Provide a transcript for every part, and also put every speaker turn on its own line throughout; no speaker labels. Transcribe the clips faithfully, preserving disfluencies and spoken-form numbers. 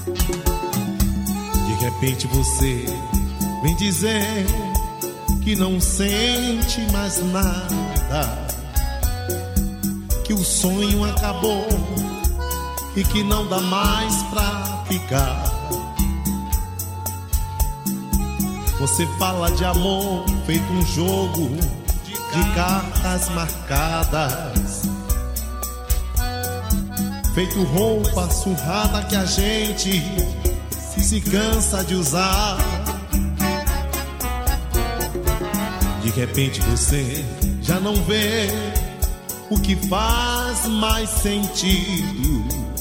De repente você vem dizer que não sente mais nada, que o sonho acabou e que não dá mais pra ficar. Você fala de amor feito um jogo de cartas marcadas, feito roupa surrada que a gente se cansa de usar. De repente você já não vê o que faz mais sentido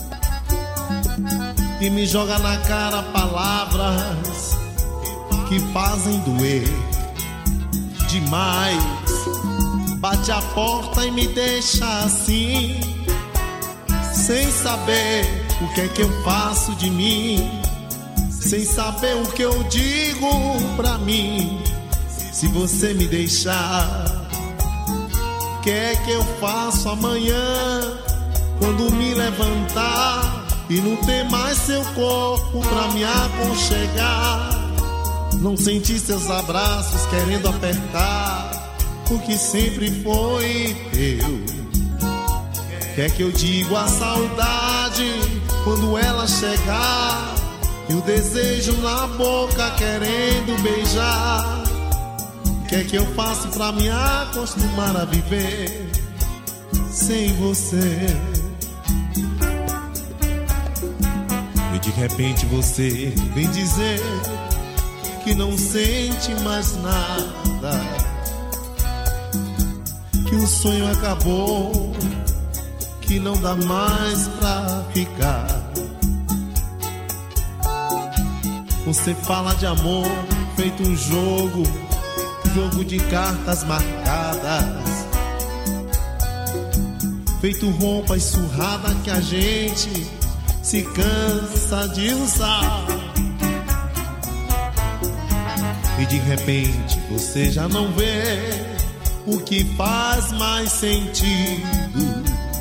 e me joga na cara palavras que fazem doer demais. Bate a porta e me deixa assim, sem saber o que é que eu faço de mim, sem saber o que eu digo pra mim. Se você me deixar, o que é que eu faço amanhã, quando me levantar e não ter mais seu corpo pra me aconchegar? Não sentir seus abraços querendo apertar o que sempre foi teu. Quer que eu diga a saudade quando ela chegar e o desejo na boca querendo beijar? Quer que eu faça pra me acostumar a viver sem você? E de repente você vem dizer que não sente mais nada, que o sonho acabou, que não dá mais pra ficar. Você fala de amor feito um jogo, jogo de cartas marcadas, feito roupa surrada que a gente se cansa de usar. E de repente você já não vê o que faz mais sentido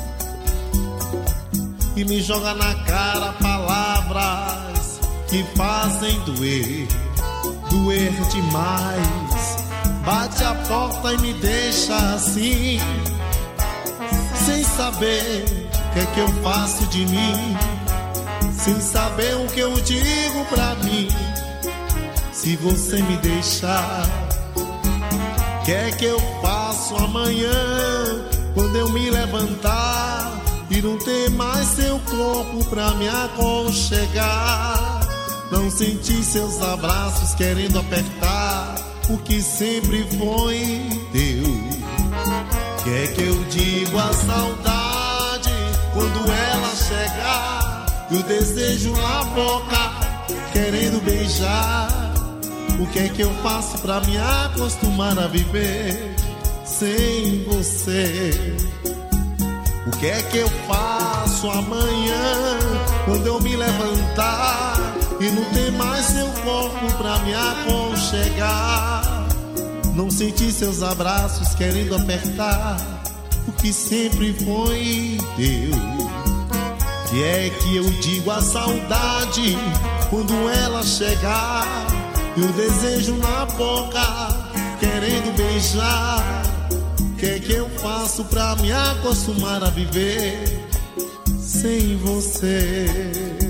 e me joga na cara palavras que fazem doer, doer demais. Bate a porta e me deixa assim, sem saber o que é que eu faço de mim, sem saber o que eu digo pra mim. Se você me deixar, o que é que eu faço amanhã, quando eu me levantar e não ter mais seu corpo pra me aconchegar? Não sentir seus abraços querendo apertar o que sempre foi teu. Quer que eu diga a saudade quando ela chegar e o desejo na boca querendo beijar? O que é que eu faço pra me acostumar a viver sem você? O que é que eu faço amanhã, quando eu me levantar e não ter mais seu corpo pra me aconchegar? Não sentir seus abraços querendo apertar o que sempre foi teu. Que é que eu digo a saudade quando ela chegar e o desejo na boca querendo beijar? O que é que eu faço pra me acostumar a viver sem você?